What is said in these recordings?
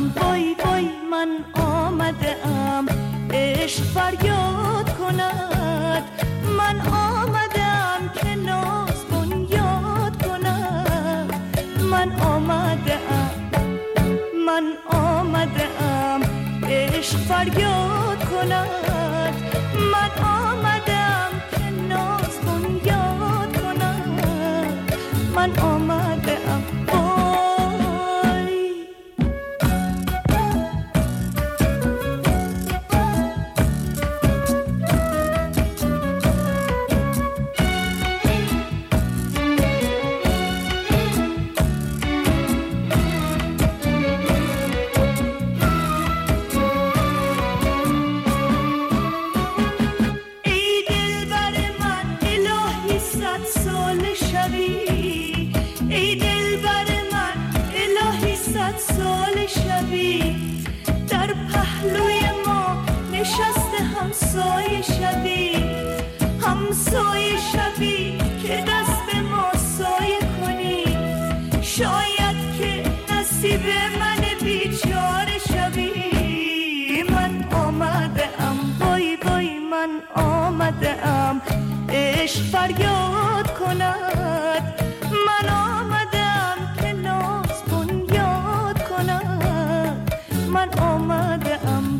وای وای من آمده ام، عشق فریاد کند. من آمده ام که ناز بنیاد کند. من آمده ام عشق فریاد کند. من آمده ام که ناز بنیاد کند. من آمده ام سال شبی در پهلوی ما نشسته همسایه شبی که دست ما سایه کنی. شاید که نصیب من بیچاره شبی. من آمده ام وای وای من آمده ام، عشق فریاد کند. من آمده ام که ناز بنیاد کند. من آمده ام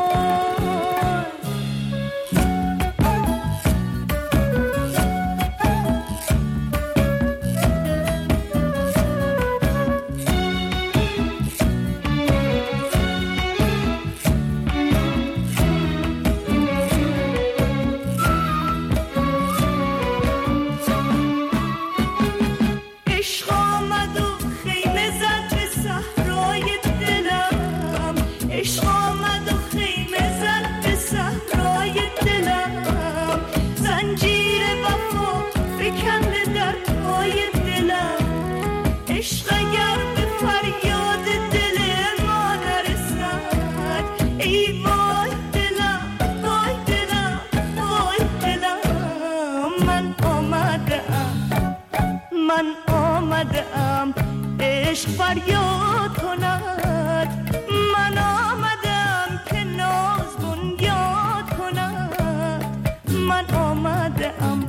عشق فریاد کند. من آمدم که ناز بنیاد کند. من آمدم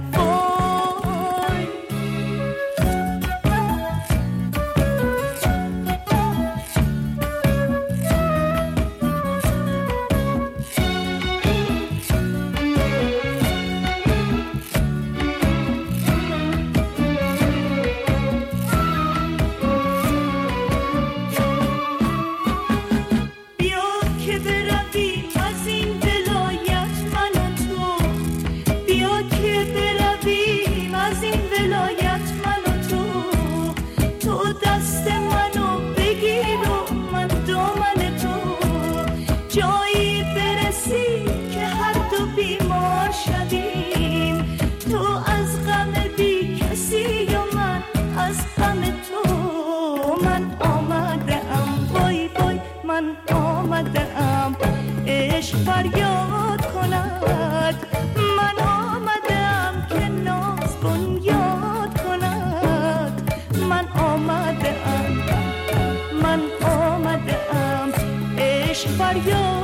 جایی برسی که هر دو بیمار شدیم. تو از غم بی کسی و من از غم تو. من آمده ام وای وای من آمده ام، عشق فریاد کند. من آمده ام که ناز بنیاد کند. من آمده ام عشق فریاد